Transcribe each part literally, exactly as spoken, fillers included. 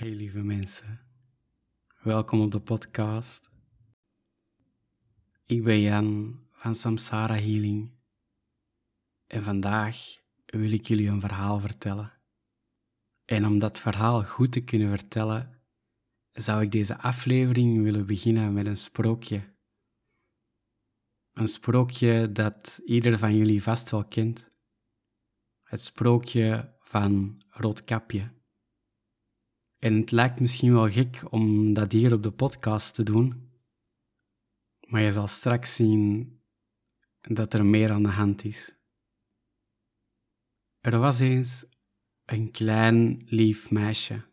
Hey lieve mensen, welkom op de podcast. Ik ben Jan van Samsara Healing en vandaag wil ik jullie een verhaal vertellen. En om dat verhaal goed te kunnen vertellen, zou ik deze aflevering willen beginnen met een sprookje. Een sprookje dat ieder van jullie vast wel kent. Het sprookje van Roodkapje. En het lijkt misschien wel gek om dat hier op de podcast te doen, maar je zal straks zien dat er meer aan de hand is. Er was eens een klein, lief meisje.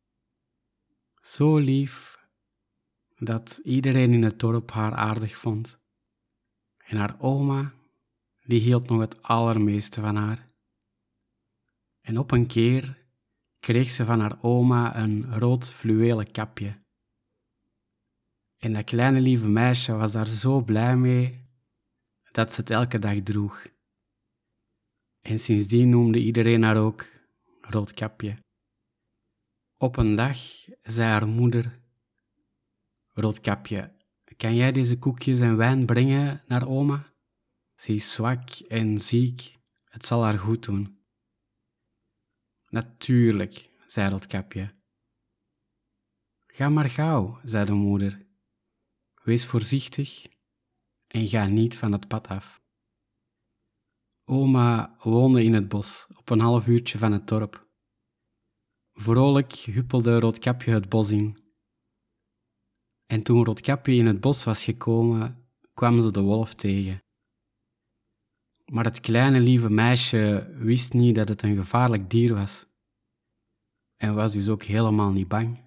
Zo lief dat iedereen in het dorp haar aardig vond. En haar oma, die hield nog het allermeeste van haar. En op een keer kreeg ze van haar oma een rood fluwelen kapje. En dat kleine lieve meisje was daar zo blij mee dat ze het elke dag droeg. En sindsdien noemde iedereen haar ook Roodkapje. Op een dag zei haar moeder: Roodkapje, kan jij deze koekjes en wijn brengen naar oma? Ze is zwak en ziek, het zal haar goed doen. Natuurlijk, zei Roodkapje. Ga maar gauw, zei de moeder. Wees voorzichtig en ga niet van het pad af. Oma woonde in het bos, op een half uurtje van het dorp. Vrolijk huppelde Roodkapje het bos in. En toen Roodkapje in het bos was gekomen, kwam ze de wolf tegen. Maar het kleine lieve meisje wist niet dat het een gevaarlijk dier was. En was dus ook helemaal niet bang.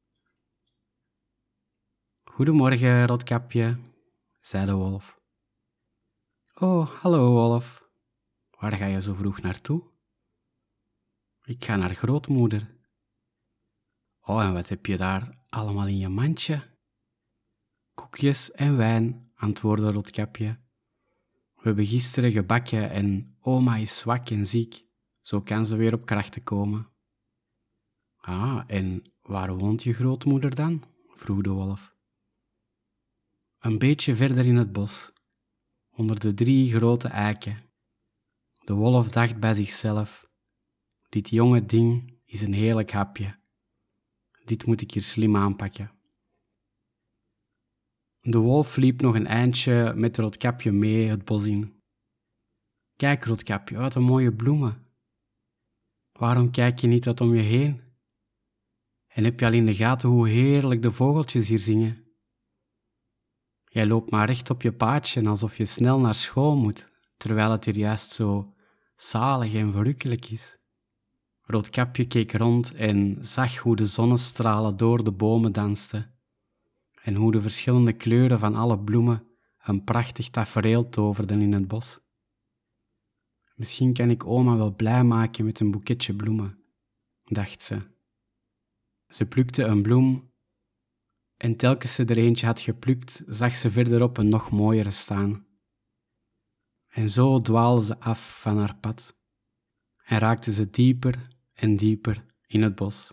Goedemorgen, Roodkapje, zei de wolf. Oh, hallo wolf. Waar ga je zo vroeg naartoe? Ik ga naar grootmoeder. Oh, en wat heb je daar allemaal in je mandje? Koekjes en wijn, antwoordde Roodkapje. We hebben gisteren gebakken en oma is zwak en ziek. Zo kan ze weer op krachten komen. Ah, en waar woont je grootmoeder dan? Vroeg de wolf. Een beetje verder in het bos, onder de drie grote eiken. De wolf dacht bij zichzelf: dit jonge ding is een heerlijk hapje. Dit moet ik hier slim aanpakken. De wolf liep nog een eindje met Roodkapje mee het bos in. Kijk, Roodkapje, wat een mooie bloemen. Waarom kijk je niet wat om je heen? En heb je al in de gaten hoe heerlijk de vogeltjes hier zingen? Jij loopt maar recht op je paadje alsof je snel naar school moet, terwijl het hier juist zo zalig en verrukkelijk is. Roodkapje keek rond en zag hoe de zonnestralen door de bomen dansten en hoe de verschillende kleuren van alle bloemen een prachtig tafereel toverden in het bos. Misschien kan ik oma wel blij maken met een boeketje bloemen, dacht ze. Ze plukte een bloem en telkens ze er eentje had geplukt, zag ze verderop een nog mooiere staan. En zo dwaalde ze af van haar pad en raakte ze dieper en dieper in het bos.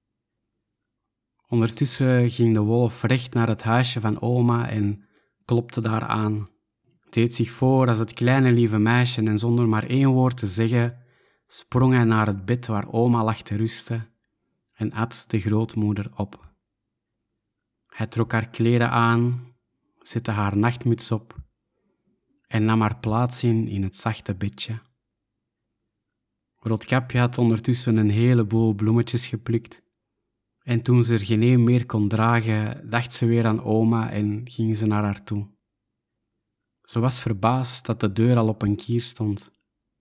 Ondertussen ging de wolf recht naar het huisje van oma en klopte daar aan. Deed zich voor als het kleine lieve meisje en zonder maar één woord te zeggen, sprong hij naar het bed waar oma lag te rusten en at de grootmoeder op. Hij trok haar kleren aan, zette haar nachtmuts op en nam haar plaats in in het zachte bedje. Roodkapje had ondertussen een heleboel bloemetjes geplukt. En toen ze er geen één meer kon dragen, dacht ze weer aan oma en ging ze naar haar toe. Ze was verbaasd dat de deur al op een kier stond.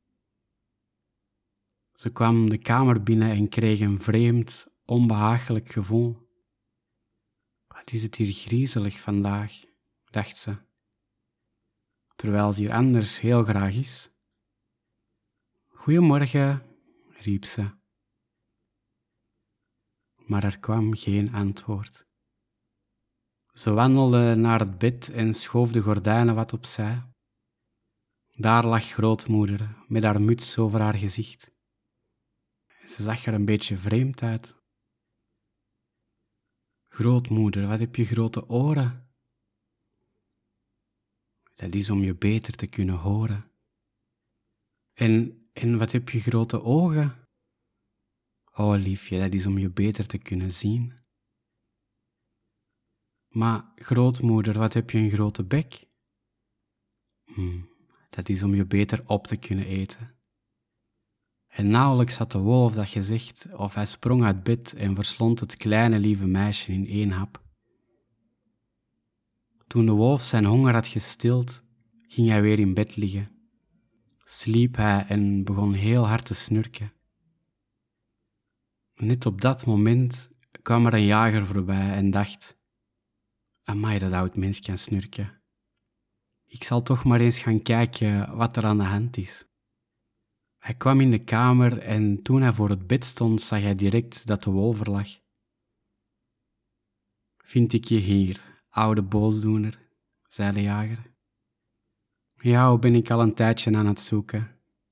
Ze kwam de kamer binnen en kreeg een vreemd, onbehagelijk gevoel. Wat is het hier griezelig vandaag, dacht ze, terwijl ze hier anders heel graag is. Goedemorgen, riep ze. Maar er kwam geen antwoord. Ze wandelde naar het bed en schoof de gordijnen wat opzij. Daar lag grootmoeder met haar muts over haar gezicht. Ze zag er een beetje vreemd uit. Grootmoeder, wat heb je grote oren? Dat is om je beter te kunnen horen. En, en wat heb je grote ogen? Oh liefje, dat is om je beter te kunnen zien. Maar grootmoeder, wat heb je een grote bek? Hm, dat is om je beter op te kunnen eten. En nauwelijks had de wolf dat gezegd, of hij sprong uit bed en verslond het kleine lieve meisje in één hap. Toen de wolf zijn honger had gestild, ging hij weer in bed liggen. Sliep hij en begon heel hard te snurken. Net op dat moment kwam er een jager voorbij en dacht: amai, dat oud mens kan snurken. Ik zal toch maar eens gaan kijken wat er aan de hand is. Hij kwam in de kamer en toen hij voor het bed stond, zag hij direct dat de wolf er lag. Vind ik je hier, oude boosdoener, zei de jager. Jou ben ik al een tijdje aan het zoeken.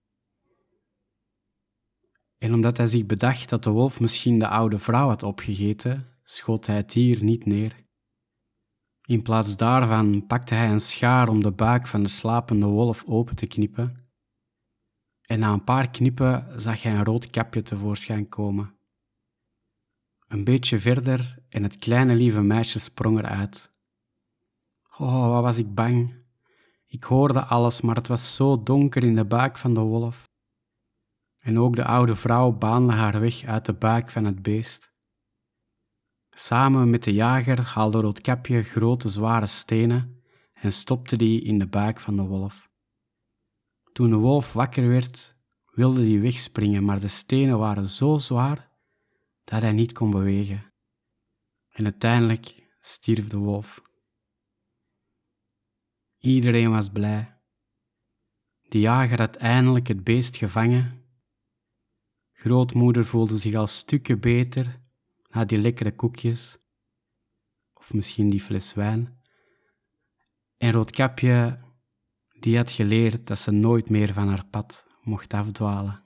En omdat hij zich bedacht dat de wolf misschien de oude vrouw had opgegeten, schoot hij het dier niet neer. In plaats daarvan pakte hij een schaar om de buik van de slapende wolf open te knippen. En na een paar knippen zag hij een rood kapje tevoorschijn komen. Een beetje verder en het kleine lieve meisje sprong eruit. Oh, wat was ik bang. Ik hoorde alles, maar het was zo donker in de buik van de wolf. En ook de oude vrouw baande haar weg uit de buik van het beest. Samen met de jager haalde Roodkapje grote zware stenen en stopte die in de buik van de wolf. Toen de wolf wakker werd, wilde hij wegspringen, maar de stenen waren zo zwaar dat hij niet kon bewegen. En uiteindelijk stierf de wolf. Iedereen was blij. De jager had eindelijk het beest gevangen. Grootmoeder voelde zich al stukken beter na die lekkere koekjes, of misschien die fles wijn. En Roodkapje, die had geleerd dat ze nooit meer van haar pad mocht afdwalen.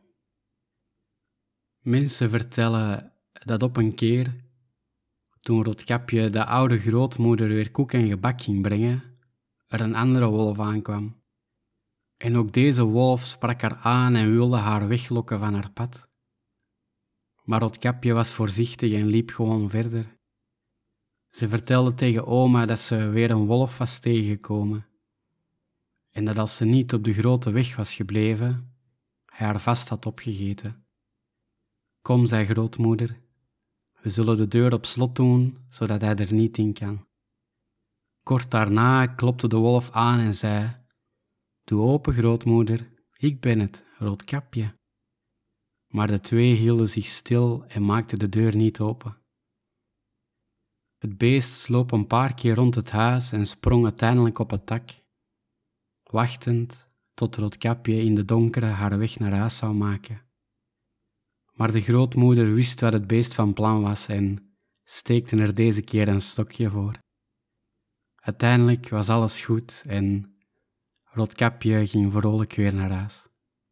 Mensen vertellen dat op een keer, toen Roodkapje de oude grootmoeder weer koek en gebak ging brengen, er een andere wolf aankwam. En ook deze wolf sprak haar aan en wilde haar weglokken van haar pad. Maar Roodkapje was voorzichtig en liep gewoon verder. Ze vertelde tegen oma dat ze weer een wolf was tegengekomen. En dat als ze niet op de grote weg was gebleven, hij haar vast had opgegeten. Kom, zei grootmoeder, we zullen de deur op slot doen, zodat hij er niet in kan. Kort daarna klopte de wolf aan en zei: doe open, grootmoeder, ik ben het, Roodkapje. Maar de twee hielden zich stil en maakten de deur niet open. Het beest sloop een paar keer rond het huis en sprong uiteindelijk op het dak, wachtend tot Roodkapje in de donkere haar weg naar huis zou maken. Maar de grootmoeder wist wat het beest van plan was en steekte er deze keer een stokje voor. Uiteindelijk was alles goed en Roodkapje ging vrolijk weer naar huis.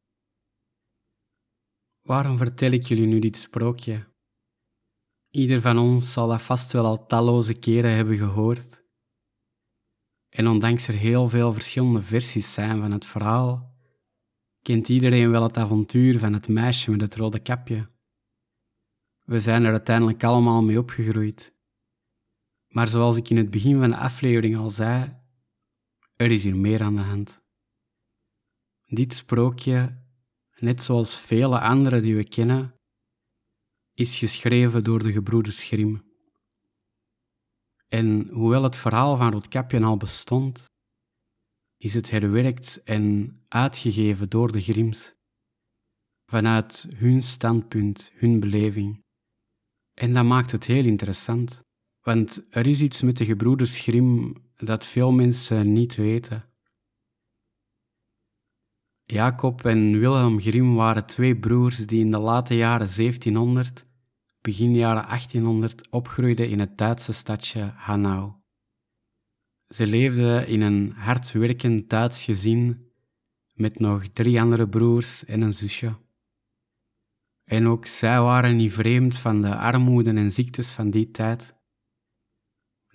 Waarom vertel ik jullie nu dit sprookje? Ieder van ons zal dat vast wel al talloze keren hebben gehoord. En ondanks er heel veel verschillende versies zijn van het verhaal, kent iedereen wel het avontuur van het meisje met het rode kapje. We zijn er uiteindelijk allemaal mee opgegroeid. Maar zoals ik in het begin van de aflevering al zei, er is hier meer aan de hand. Dit sprookje, net zoals vele andere die we kennen, is geschreven door de gebroeders Grimm. En hoewel het verhaal van Roodkapje al bestond, is het herwerkt en uitgegeven door de Grimms, vanuit hun standpunt, hun beleving. En dat maakt het heel interessant, want er is iets met de gebroeders Grimm dat veel mensen niet weten. Jacob en Wilhelm Grimm waren twee broers die in de late jaren zeventienhonderd, begin jaren achttienhonderd opgroeiden in het Duitse stadje Hanau. Ze leefden in een hardwerkend Duits gezin met nog drie andere broers en een zusje. En ook zij waren niet vreemd van de armoede en ziektes van die tijd.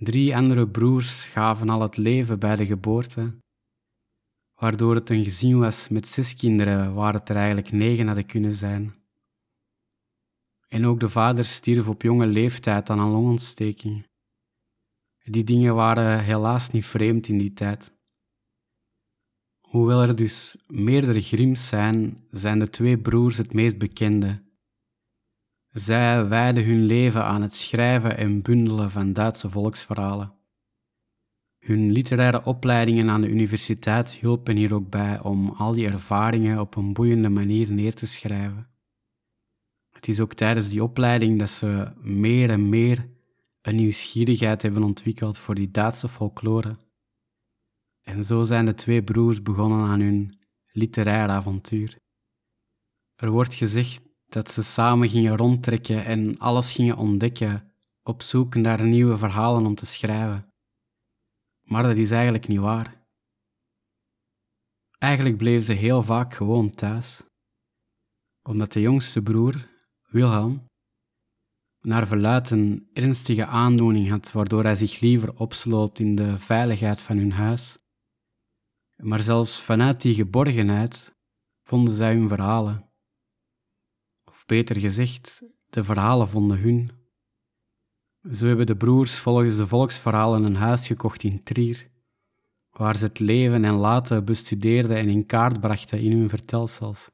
Drie andere broers gaven al het leven bij de geboorte, waardoor het een gezin was met zes kinderen, waar het er eigenlijk negen hadden kunnen zijn. En ook de vader stierf op jonge leeftijd aan een longontsteking. Die dingen waren helaas niet vreemd in die tijd. Hoewel er dus meerdere Grimms zijn, zijn de twee broers het meest bekende. Zij wijden hun leven aan het schrijven en bundelen van Duitse volksverhalen. Hun literaire opleidingen aan de universiteit hielpen hier ook bij om al die ervaringen op een boeiende manier neer te schrijven. Het is ook tijdens die opleiding dat ze meer en meer een nieuwsgierigheid hebben ontwikkeld voor die Duitse folklore. En zo zijn de twee broers begonnen aan hun literair avontuur. Er wordt gezegd dat ze samen gingen rondtrekken en alles gingen ontdekken, op zoek naar nieuwe verhalen om te schrijven. Maar dat is eigenlijk niet waar. Eigenlijk bleven ze heel vaak gewoon thuis, omdat de jongste broer, Wilhelm, naar verluidt een ernstige aandoening had, waardoor hij zich liever opsloot in de veiligheid van hun huis. Maar zelfs vanuit die geborgenheid vonden zij hun verhalen. Of beter gezegd, de verhalen vonden hun. Zo hebben de broers volgens de volksverhalen een huis gekocht in Trier, waar ze het leven en laten bestudeerden en in kaart brachten in hun vertelsels.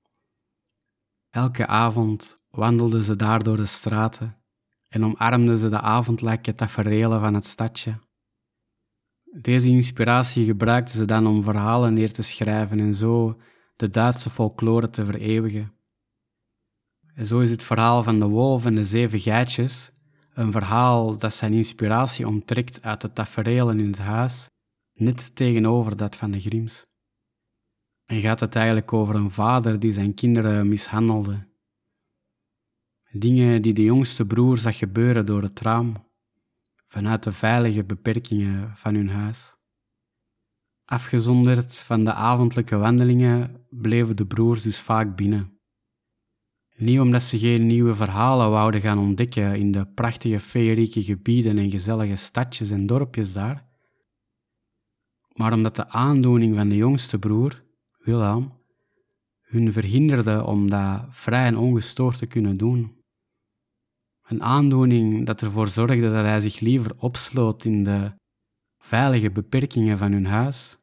Elke avond wandelden ze daar door de straten en omarmden ze de avondelijke taferelen van het stadje. Deze inspiratie gebruikten ze dan om verhalen neer te schrijven en zo de Duitse folklore te vereeuwigen. En zo is het verhaal van de wolf en de zeven geitjes een verhaal dat zijn inspiratie onttrekt uit de taferelen in het huis, net tegenover dat van de Grimms. En gaat het eigenlijk over een vader die zijn kinderen mishandelde. Dingen die de jongste broer zag gebeuren door het raam, vanuit de veilige beperkingen van hun huis. Afgezonderd van de avondelijke wandelingen bleven de broers dus vaak binnen. Niet omdat ze geen nieuwe verhalen wouden gaan ontdekken in de prachtige feerieke gebieden en gezellige stadjes en dorpjes daar, maar omdat de aandoening van de jongste broer, Wilhelm, hun verhinderde om dat vrij en ongestoord te kunnen doen. Een aandoening dat ervoor zorgde dat hij zich liever opsloot in de veilige beperkingen van hun huis.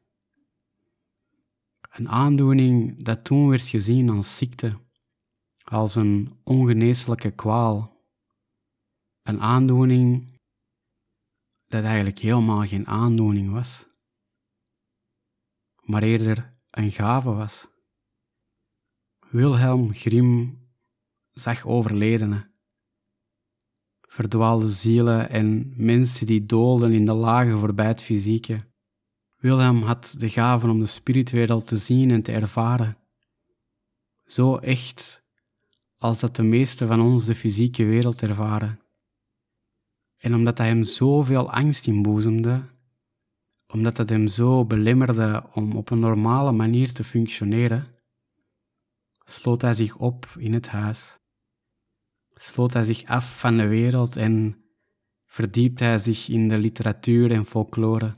Een aandoening dat toen werd gezien als ziekte, als een ongeneeslijke kwaal. Een aandoening dat eigenlijk helemaal geen aandoening was, maar eerder een gave was. Wilhelm Grimm zag overledenen, verdwaalde zielen en mensen die doolden in de lagen voorbij het fysieke. Wilhelm had de gave om de spiritwereld te zien en te ervaren. Zo echt als dat de meesten van ons de fysieke wereld ervaren. En omdat dat hem zoveel angst inboezemde, omdat dat hem zo belemmerde om op een normale manier te functioneren, sloot hij zich op in het huis. Sloot hij zich af van de wereld en verdiepte hij zich in de literatuur en folklore.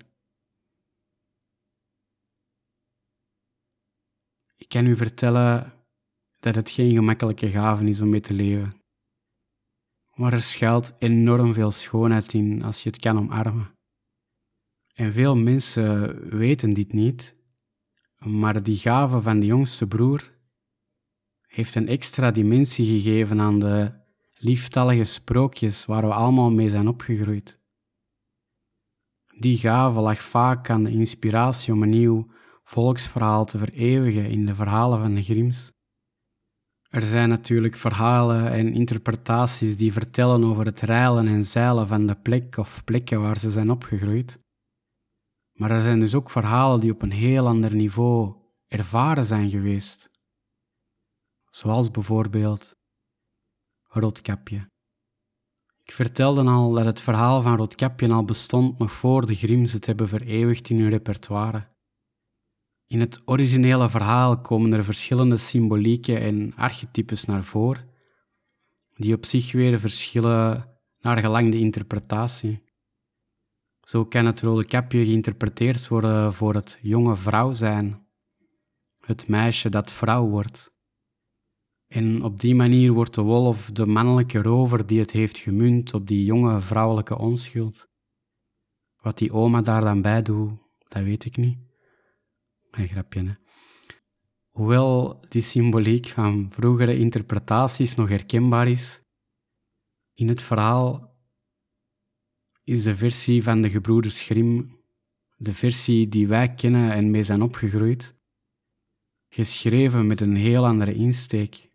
Ik kan u vertellen dat het geen gemakkelijke gave is om mee te leven. Maar er schuilt enorm veel schoonheid in als je het kan omarmen. En veel mensen weten dit niet, maar die gave van de jongste broer heeft een extra dimensie gegeven aan de lieftallige sprookjes waar we allemaal mee zijn opgegroeid. Die gave lag vaak aan de inspiratie om een nieuw volksverhaal te vereeuwigen in de verhalen van de Grimms. Er zijn natuurlijk verhalen en interpretaties die vertellen over het reilen en zeilen van de plek of plekken waar ze zijn opgegroeid. Maar er zijn dus ook verhalen die op een heel ander niveau ervaren zijn geweest. Zoals bijvoorbeeld Roodkapje. Ik vertelde al dat het verhaal van Roodkapje al bestond nog voor de Grimms het hebben vereeuwigd in hun repertoire. In het originele verhaal komen er verschillende symbolieken en archetypes naar voren, die op zich weer verschillen naar gelang de interpretatie. Zo kan het Roodkapje geïnterpreteerd worden voor het jonge vrouw zijn, het meisje dat vrouw wordt. En op die manier wordt de wolf de mannelijke rover die het heeft gemunt op die jonge vrouwelijke onschuld. Wat die oma daar dan bij doet, dat weet ik niet. Een grapje, hè. Hoewel die symboliek van vroegere interpretaties nog herkenbaar is, in het verhaal is de versie van de gebroeders Grimm, de versie die wij kennen en mee zijn opgegroeid, geschreven met een heel andere insteek.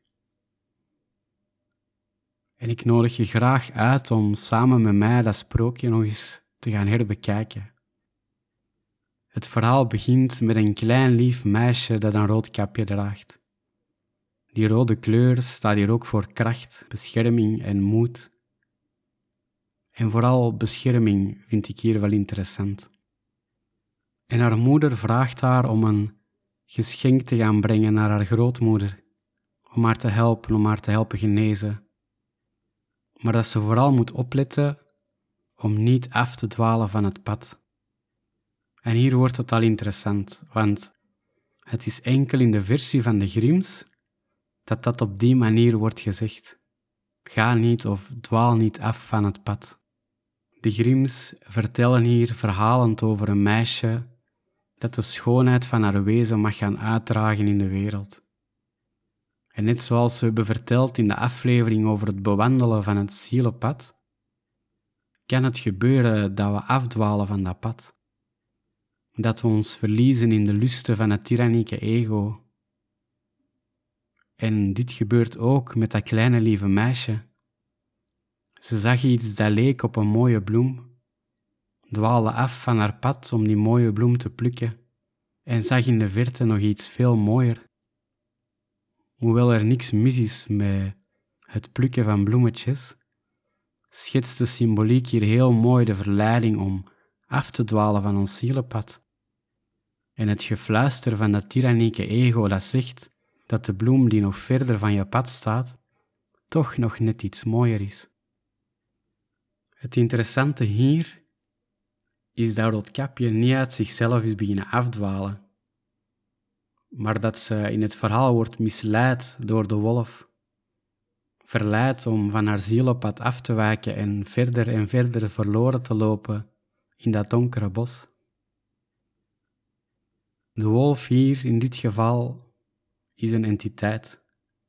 En ik nodig je graag uit om samen met mij dat sprookje nog eens te gaan herbekijken. Het verhaal begint met een klein lief meisje dat een rood kapje draagt. Die rode kleur staat hier ook voor kracht, bescherming en moed. En vooral bescherming vind ik hier wel interessant. En haar moeder vraagt haar om een geschenk te gaan brengen naar haar grootmoeder, om haar te helpen, om haar te helpen genezen. Maar dat ze vooral moet opletten om niet af te dwalen van het pad. En hier wordt het al interessant, want het is enkel in de versie van de Grimms dat dat op die manier wordt gezegd. Ga niet of dwaal niet af van het pad. De Grimms vertellen hier verhalend over een meisje dat de schoonheid van haar wezen mag gaan uitdragen in de wereld. En net zoals we hebben verteld in de aflevering over het bewandelen van het zielenpad, kan het gebeuren dat we afdwalen van dat pad. Dat we ons verliezen in de lusten van het tyrannieke ego. En dit gebeurt ook met dat kleine lieve meisje. Ze zag iets dat leek op een mooie bloem, dwaalde af van haar pad om die mooie bloem te plukken en zag in de verte nog iets veel mooier. Hoewel er niks mis is met het plukken van bloemetjes, schetst de symboliek hier heel mooi de verleiding om af te dwalen van ons zielenpad. En het gefluister van dat tyrannieke ego dat zegt dat de bloem die nog verder van je pad staat, toch nog net iets mooier is. Het interessante hier is dat Roodkapje niet uit zichzelf is beginnen afdwalen, maar dat ze in het verhaal wordt misleid door de wolf, verleid om van haar zielenpad af te wijken en verder en verder verloren te lopen in dat donkere bos. De wolf hier in dit geval is een entiteit.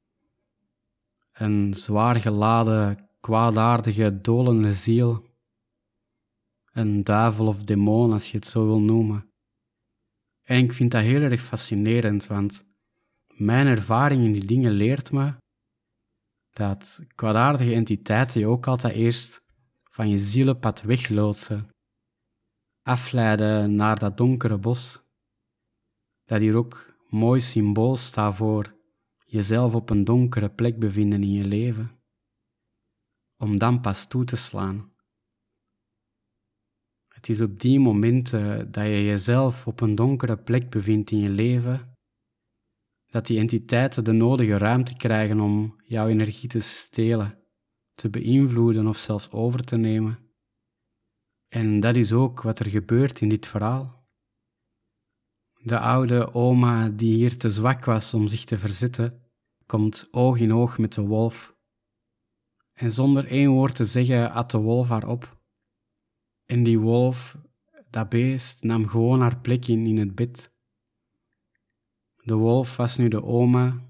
Een zwaar geladen, kwaadaardige, dolende ziel. Een duivel of demon, als je het zo wil noemen. En ik vind dat heel erg fascinerend, want mijn ervaring in die dingen leert me dat kwaadaardige entiteiten je ook altijd eerst van je zielenpad wegloodsen, afleiden naar dat donkere bos. Dat hier ook mooi symbool staat voor jezelf op een donkere plek bevinden in je leven, om dan pas toe te slaan. Het is op die momenten dat je jezelf op een donkere plek bevindt in je leven, dat die entiteiten de nodige ruimte krijgen om jouw energie te stelen, te beïnvloeden of zelfs over te nemen. En dat is ook wat er gebeurt in dit verhaal. De oude oma, die hier te zwak was om zich te verzetten, komt oog in oog met de wolf. En zonder één woord te zeggen, at de wolf haar op. En die wolf, dat beest, nam gewoon haar plek in in het bed. De wolf was nu de oma,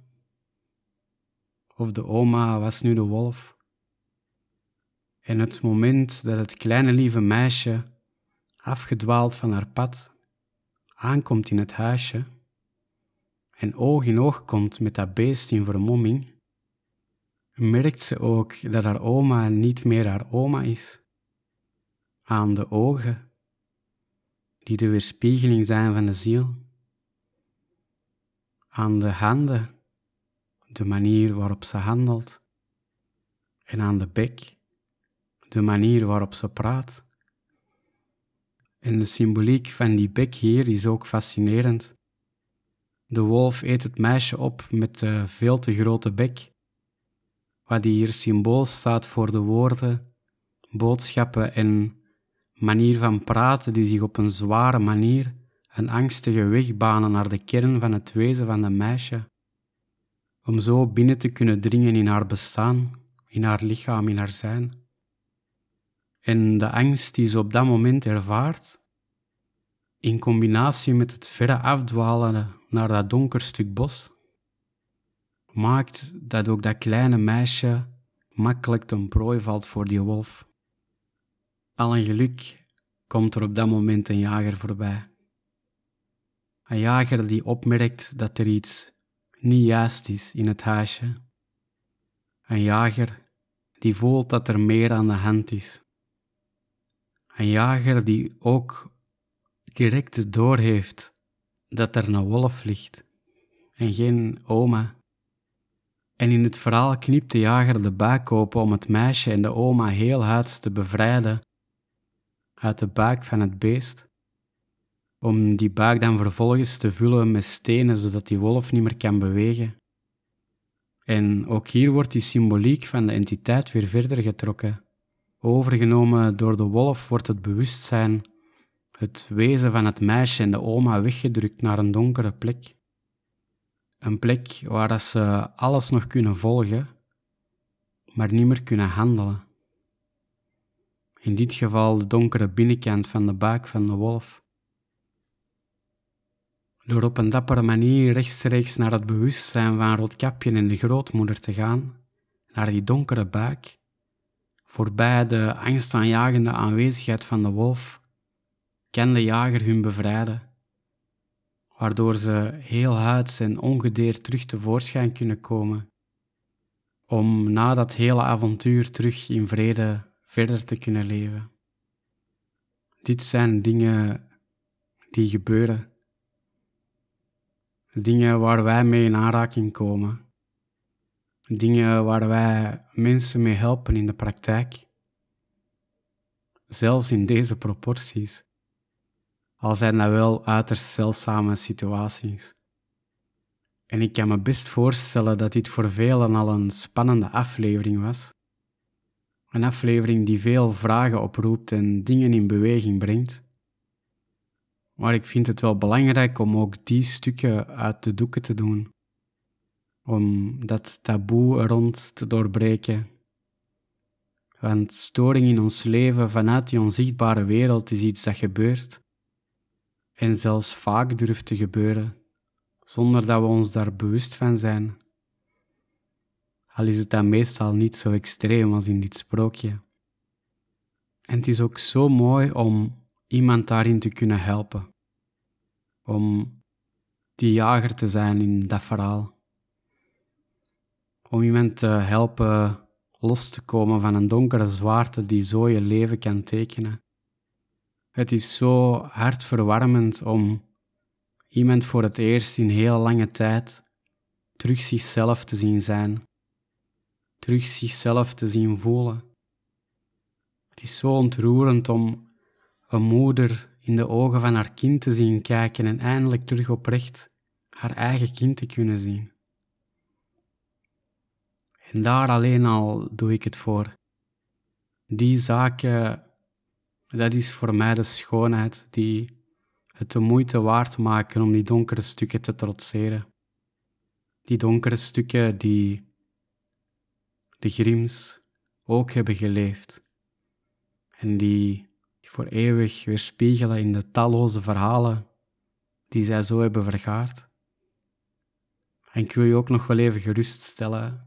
of de oma was nu de wolf. En het moment dat het kleine lieve meisje, afgedwaald van haar pad, aankomt in het huisje en oog in oog komt met dat beest in vermomming, merkt ze ook dat haar oma niet meer haar oma is. Aan de ogen, die de weerspiegeling zijn van de ziel. Aan de handen, de manier waarop ze handelt. En aan de bek, de manier waarop ze praat. En de symboliek van die bek hier is ook fascinerend. De wolf eet het meisje op met de veel te grote bek, wat hier symbool staat voor de woorden, boodschappen en manier van praten die zich op een zware manier een angstige weg banen naar de kern van het wezen van dat meisje, om zo binnen te kunnen dringen in haar bestaan, in haar lichaam, in haar zijn. En de angst die ze op dat moment ervaart, in combinatie met het verre afdwalen naar dat donker stuk bos, maakt dat ook dat kleine meisje makkelijk ten prooi valt voor die wolf. Al een geluk komt er op dat moment een jager voorbij. Een jager die opmerkt dat er iets niet juist is in het huisje. Een jager die voelt dat er meer aan de hand is. Een jager die ook direct doorheeft dat er een wolf ligt en geen oma. En in het verhaal knipt de jager de buik open om het meisje en de oma heel huids te bevrijden uit de buik van het beest, om die buik dan vervolgens te vullen met stenen, zodat die wolf niet meer kan bewegen. En ook hier wordt die symboliek van de entiteit weer verder getrokken. Overgenomen door de wolf wordt het bewustzijn, het wezen van het meisje en de oma weggedrukt naar een donkere plek. Een plek waar dat ze alles nog kunnen volgen, maar niet meer kunnen handelen. In dit geval de donkere binnenkant van de buik van de wolf. Door op een dappere manier rechtstreeks naar het bewustzijn van Roodkapje en de grootmoeder te gaan, naar die donkere buik, voorbij de angstaanjagende aanwezigheid van de wolf, kan de jager hun bevrijden, waardoor ze heel huids en ongedeerd terug tevoorschijn kunnen komen, om na dat hele avontuur terug in vrede verder te kunnen leven. Dit zijn dingen die gebeuren. Dingen waar wij mee in aanraking komen. Dingen waar wij mensen mee helpen in de praktijk. Zelfs in deze proporties. Al zijn dat wel uiterst zeldzame situaties. En ik kan me best voorstellen dat dit voor velen al een spannende aflevering was. Een aflevering die veel vragen oproept en dingen in beweging brengt. Maar ik vind het wel belangrijk om ook die stukken uit de doeken te doen. Om dat taboe er rond te doorbreken. Want storing in ons leven vanuit die onzichtbare wereld is iets dat gebeurt. En zelfs vaak durft te gebeuren, zonder dat we ons daar bewust van zijn. Al is het dan meestal niet zo extreem als in dit sprookje. En het is ook zo mooi om iemand daarin te kunnen helpen. Om die jager te zijn in dat verhaal. Om iemand te helpen los te komen van een donkere zwaarte die zo je leven kan tekenen. Het is zo hartverwarmend om iemand voor het eerst in heel lange tijd terug zichzelf te zien zijn. Terug zichzelf te zien voelen. Het is zo ontroerend om een moeder in de ogen van haar kind te zien kijken en eindelijk terug oprecht haar eigen kind te kunnen zien. En daar alleen al doe ik het voor. Die zaken, dat is voor mij de schoonheid die het de moeite waard maken om die donkere stukken te trotseren. Die donkere stukken die de Grimms ook hebben geleefd. En die voor eeuwig weerspiegelen in de talloze verhalen die zij zo hebben vergaard. En ik wil je ook nog wel even geruststellen.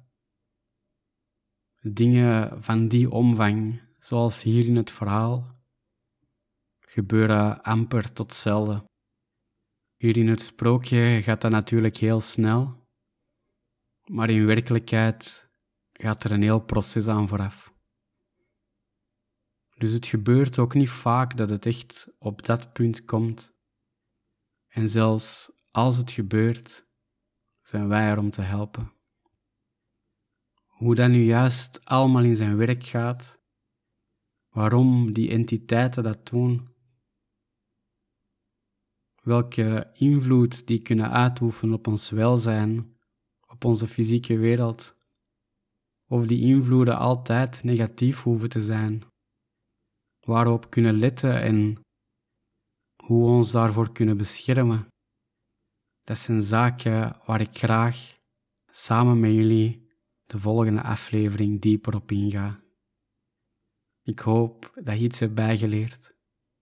Dingen van die omvang, zoals hier in het verhaal, gebeuren amper tot zelden. Hier in het sprookje gaat dat natuurlijk heel snel, maar in werkelijkheid gaat er een heel proces aan vooraf. Dus het gebeurt ook niet vaak dat het echt op dat punt komt. En zelfs als het gebeurt, zijn wij er om te helpen. Hoe dat nu juist allemaal in zijn werk gaat, waarom die entiteiten dat doen, welke invloed die kunnen uitoefenen op ons welzijn, op onze fysieke wereld, of die invloeden altijd negatief hoeven te zijn, waar we op kunnen letten en hoe we ons daarvoor kunnen beschermen. Dat zijn zaken waar ik graag samen met jullie de volgende aflevering dieper op inga. Ik hoop dat je iets hebt bijgeleerd.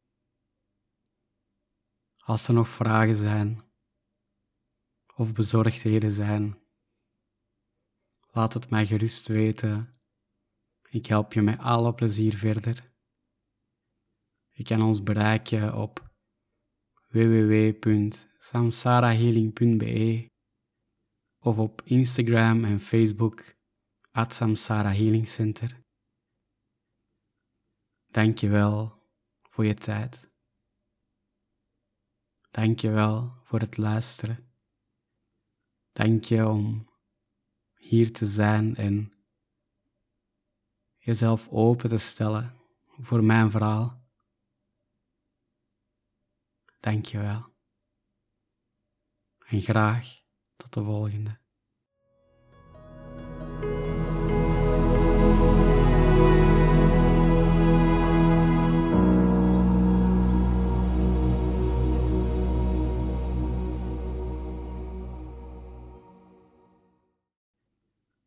Als er nog vragen zijn of bezorgdheden zijn, laat het mij gerust weten. Ik help je met alle plezier verder. Je kan ons bereiken op w w w punt samsarahealing punt b e of op Instagram en Facebook at Samsara Healing Center. Dank je wel voor je tijd. Dank je wel voor het luisteren. Dank je om hier te zijn en jezelf open te stellen voor mijn verhaal. Dank je wel. En graag tot de volgende.